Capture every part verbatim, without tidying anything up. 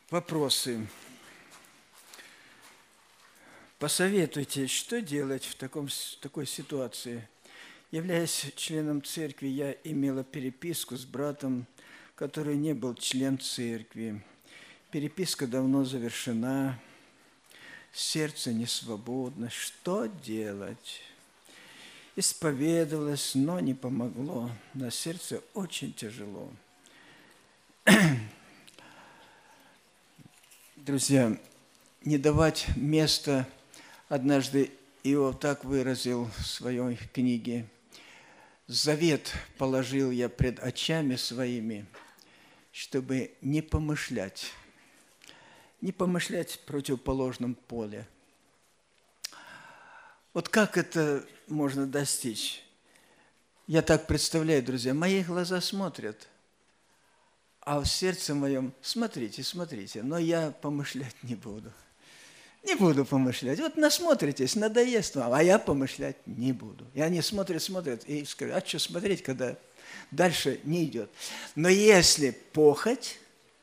Вопросы. Посоветуйте, что делать в таком, такой ситуации. Являясь членом церкви, я имела переписку с братом, который не был член церкви. Переписка давно завершена, сердце не свободно. Что делать? Исповедовалась, но не помогло. На сердце очень тяжело. Друзья, не давать места, однажды Иов так выразил в своей книге: «Завет положил я пред очами своими, чтобы не помышлять, не помышлять в противоположном поле». Вот как это можно достичь? Я так представляю, друзья, мои глаза смотрят, а в сердце моем смотрите, смотрите, но я помышлять не буду. Не буду помышлять. Вот насмотритесь, надоест вам, а я помышлять не буду. И они смотрят, смотрят и скажут: а что смотреть, когда дальше не идет? Но если похоть,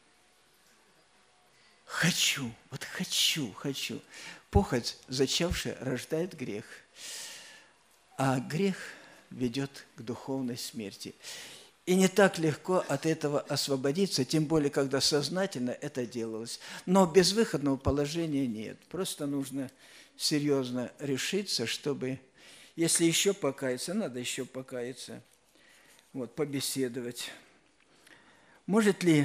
хочу, вот хочу, хочу. Похоть, зачавшая, рождает грех, а грех ведет к духовной смерти. И не так легко от этого освободиться, тем более, когда сознательно это делалось. Но безвыходного положения нет. Просто нужно серьезно решиться, чтобы, если еще покаяться, надо еще покаяться, вот, побеседовать. Может ли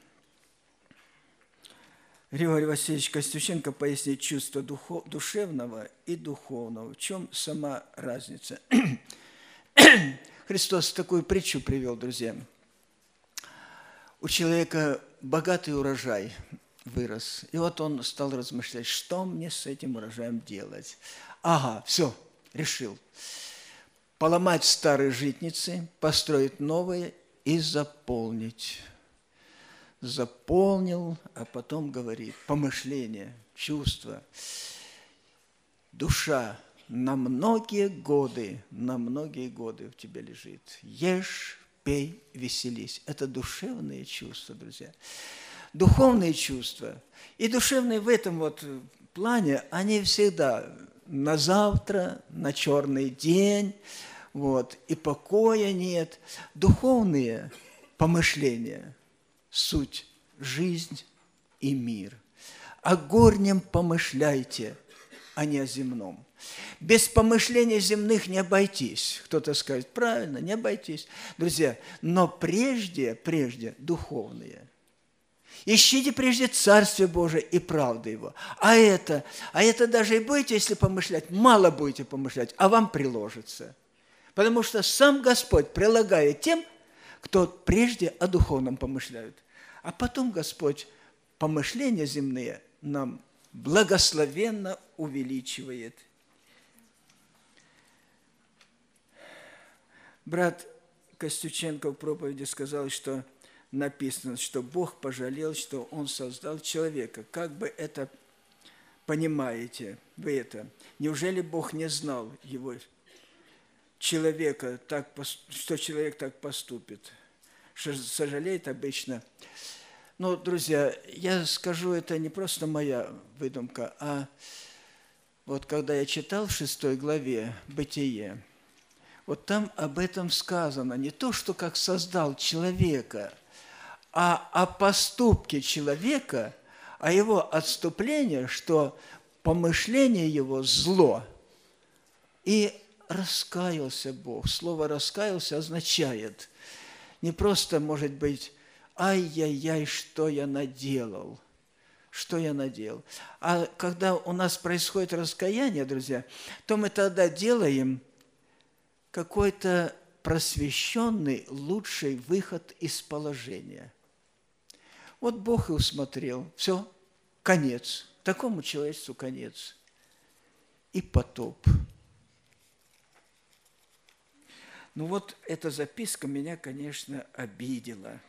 Григорий Васильевич Костюченко пояснить чувство духов, душевного и духовного? В чем сама разница? Христос такую притчу привел, друзья. У человека богатый урожай вырос. И вот он стал размышлять, что мне с этим урожаем делать. Ага, все, решил. Поломать старые житницы, построить новые и заполнить. Заполнил, а потом говорит: помышление, чувство, душа. На многие годы, на многие годы в тебе лежит. Ешь, пей, веселись. Это душевные чувства, друзья. Духовные чувства. И душевные в этом вот плане, они всегда на завтра, на черный день, вот, и покоя нет. Духовные помышления, суть, жизнь и мир. О горнем помышляйте, а не о земном. Без помышления земных не обойтись. Кто-то скажет: правильно, не обойтись. Друзья, но прежде, прежде духовные. Ищите прежде Царствие Божие и правду Его. А это, а это даже и будете, если помышлять, мало будете помышлять, а вам приложится. Потому что сам Господь прилагает тем, кто прежде о духовном помышляют. А потом Господь помышления земные нам благословенно увеличивает. Брат Костюченко в проповеди сказал, что написано, что Бог пожалел, что Он создал человека. Как бы это понимаете вы это? Неужели Бог не знал его, человека, так, что человек так поступит? Что сожалеет обычно. Но, друзья, я скажу, это не просто моя выдумка, а вот когда я читал в шестой главе «Бытие», вот там об этом сказано. Не то, что как создал человека, а о поступке человека, о его отступлении, что помышление его зло. И раскаялся Бог. Слово «раскаялся» означает не просто, может быть, «ай-яй-яй, что я наделал». Что я наделал. А когда у нас происходит раскаяние, друзья, то мы тогда делаем какой-то просвещенный, лучший выход из положения. Вот Бог и усмотрел. Все, конец. Такому человечеству конец. И потоп. Ну вот эта записка меня, конечно, обидела.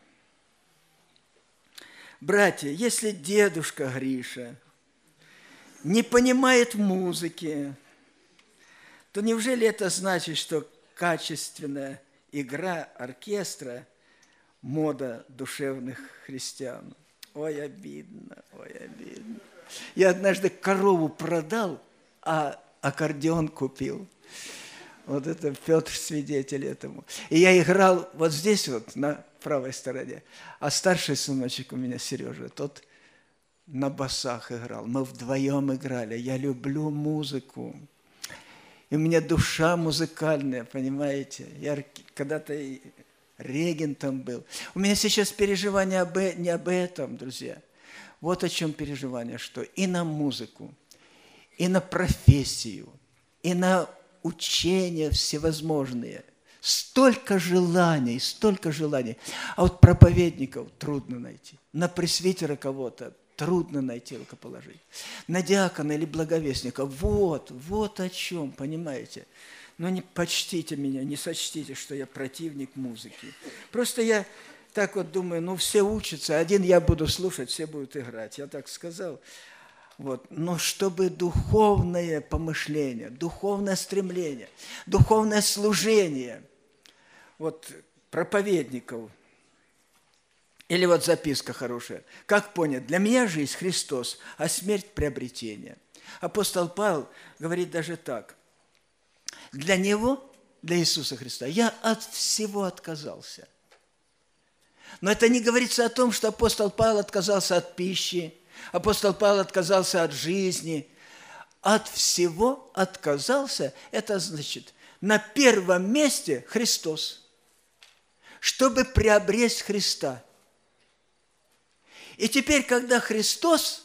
Братья, если дедушка Гриша не понимает музыки, то неужели это значит, что качественная игра оркестра – мода душевных христиан? Ой, обидно, ой, обидно. Я однажды корову продал, а аккордеон купил. Вот это Петр свидетель этому. И я играл вот здесь вот, на правой стороне. А старший сыночек у меня, Сережа, тот на басах играл. Мы вдвоем играли. Я люблю музыку. И у меня душа музыкальная, понимаете. Я когда-то и регентом был. У меня сейчас переживания об, не об этом, друзья. Вот о чем переживание, что и на музыку, и на профессию, и на учения всевозможные. Столько желаний, столько желаний. А вот проповедников трудно найти. На пресвитера кого-то трудно найти рукоположить. На диакона или благовестника. Вот, вот о чем, понимаете? Но не почтите меня, не сочтите, что я противник музыки. Просто я так вот думаю, ну все учатся, один я буду слушать, все будут играть. Я так сказал. Вот. Но чтобы духовное помышление, духовное стремление, духовное служение вот, проповедников, или вот записка хорошая. Как понять? Для меня жизнь Христос, а смерть приобретение. Апостол Павел говорит даже так. Для Него, для Иисуса Христа, я от всего отказался. Но это не говорится о том, что апостол Павел отказался от пищи, апостол Павел отказался от жизни. От всего отказался, это значит, на первом месте Христос, чтобы приобрести Христа. И теперь, когда Христос,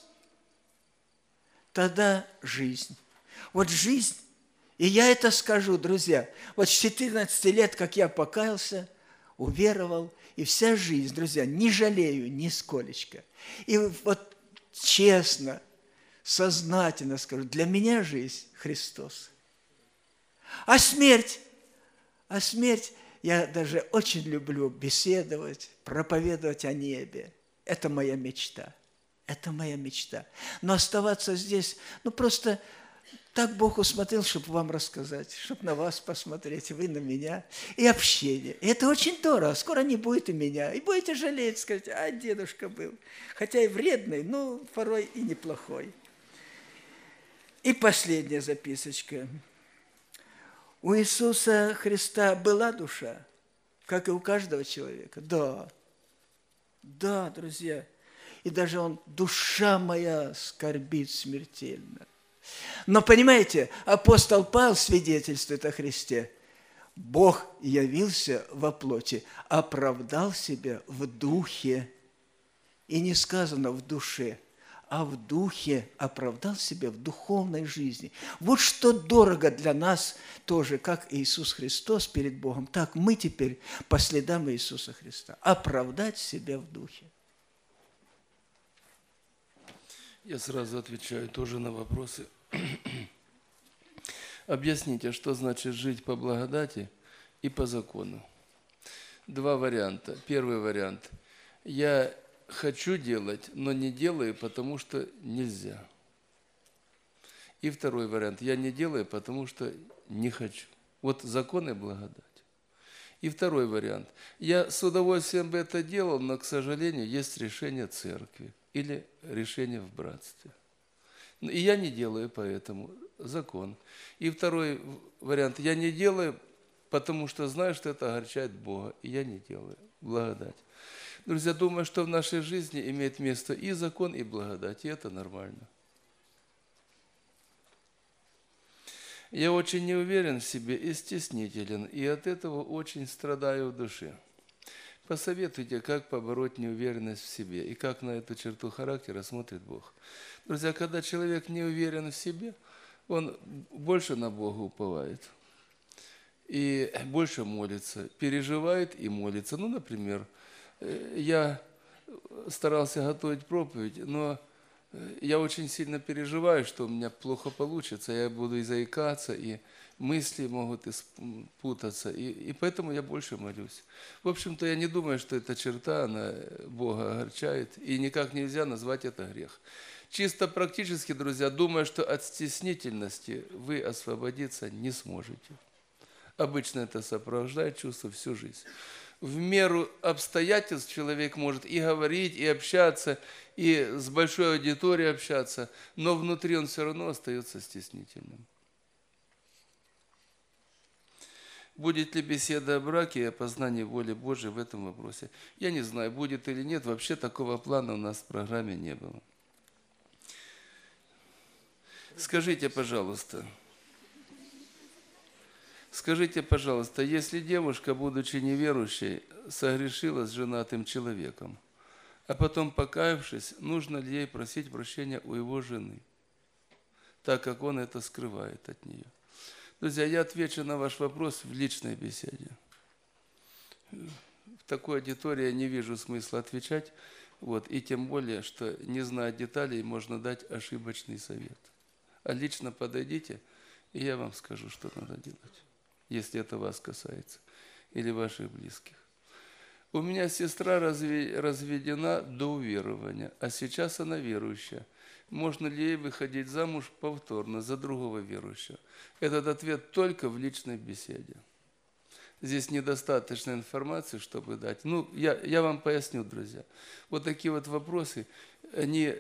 тогда жизнь. Вот жизнь, и я это скажу, друзья, вот с четырнадцати лет, как я покаялся, уверовал, и вся жизнь, друзья, не жалею нисколечко. И вот честно, сознательно скажу, для меня жизнь Христос. А смерть, а смерть, я даже очень люблю беседовать, проповедовать о небе. Это моя мечта, это моя мечта. Но оставаться здесь, ну просто так Бог усмотрел, чтобы вам рассказать, чтобы на вас посмотреть, вы на меня, и общение. И это очень дорого, скоро не будет и меня, и будете жалеть, сказать, а дедушка был, хотя и вредный, но порой и неплохой. И последняя записочка. У Иисуса Христа была душа, как и у каждого человека. Да, да, друзья. И даже он, душа моя скорбит смертельно. Но, понимаете, апостол Павел свидетельствует о Христе. Бог явился во плоти, оправдал себя в духе. И не сказано в душе, а в духе оправдал себя в духовной жизни. Вот что дорого для нас тоже, как Иисус Христос перед Богом, так мы теперь по следам Иисуса Христа. Оправдать себя в духе. Я сразу отвечаю тоже на вопросы. Объясните, что значит жить по благодати и по закону. Два варианта. Первый вариант. Я хочу делать, но не делаю, потому что нельзя. И второй вариант. Я не делаю, потому что не хочу. Вот закон и благодать. И второй вариант. Я с удовольствием бы это делал, но, к сожалению, есть решение церкви или решение в братстве. И я не делаю поэтому. Закон. И второй вариант. Я не делаю, потому что знаю, что это огорчает Бога. И я не делаю. Благодать. Друзья, думаю, что в нашей жизни имеет место и закон, и благодать. И это нормально. Я очень не уверен в себе и стеснителен. И от этого очень страдаю в душе. Посоветуйте, как побороть неуверенность в себе и как на эту черту характера смотрит Бог. Друзья, когда человек не уверен в себе, он больше на Бога уповает и больше молится, переживает и молится. Ну, например, я старался готовить проповедь, но я очень сильно переживаю, что у меня плохо получится, я буду и заикаться, и мысли могут путаться, и, и поэтому я больше молюсь. В общем-то, я не думаю, что эта черта, она Бога огорчает, и никак нельзя назвать это грех. Чисто практически, друзья, думаю, что от стеснительности вы освободиться не сможете. Обычно это сопровождает чувство всю жизнь. В меру обстоятельств человек может и говорить, и общаться, и с большой аудиторией общаться, но внутри он все равно остается стеснительным. Будет ли беседа о браке и о познании воли Божией в этом вопросе? Я не знаю, будет или нет. Вообще такого плана у нас в программе не было. Скажите, пожалуйста, скажите, пожалуйста, если девушка, будучи неверующей, согрешила с женатым человеком, а потом, покаявшись, нужно ли ей просить прощения у его жены, так как он это скрывает от нее? Друзья, я отвечу на ваш вопрос в личной беседе. В такой аудитории я не вижу смысла отвечать, вот, и тем более, что, не зная деталей, можно дать ошибочный совет. А лично подойдите, и я вам скажу, что надо делать, если это вас касается, или ваших близких. У меня сестра разведена до уверования, а сейчас она верующая. Можно ли ей выходить замуж повторно за другого верующего? Этот ответ только в личной беседе. Здесь недостаточно информации, чтобы дать. Ну, я, я вам поясню, друзья. Вот такие вот вопросы, они...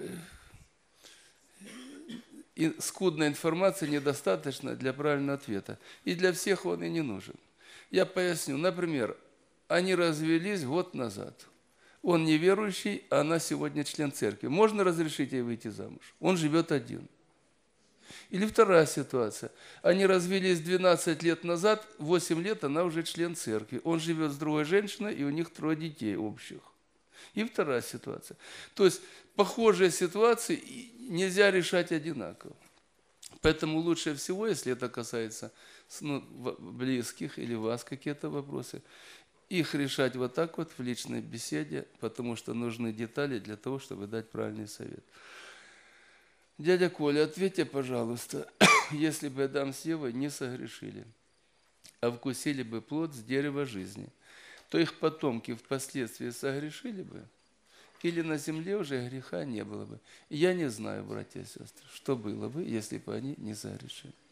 И скудной информации недостаточно для правильного ответа. И для всех он и не нужен. Я поясню. Например, они развелись год назад. Он неверующий, а она сегодня член церкви. Можно разрешить ей выйти замуж? Он живет один. Или вторая ситуация. Они развелись двенадцать лет назад, восемь лет она уже член церкви. Он живет с другой женщиной, и у них трое детей общих. И вторая ситуация. То есть похожие ситуации нельзя решать одинаково. Поэтому лучше всего, если это касается ну, близких или вас какие-то вопросы, их решать вот так вот в личной беседе, потому что нужны детали для того, чтобы дать правильный совет. Дядя Коля, ответьте, пожалуйста, если бы Адам с Евой не согрешили, а вкусили бы плод с дерева жизни, то их потомки впоследствии согрешили бы, или на земле уже греха не было бы. Я не знаю, братья и сестры, что было бы, если бы они не согрешили.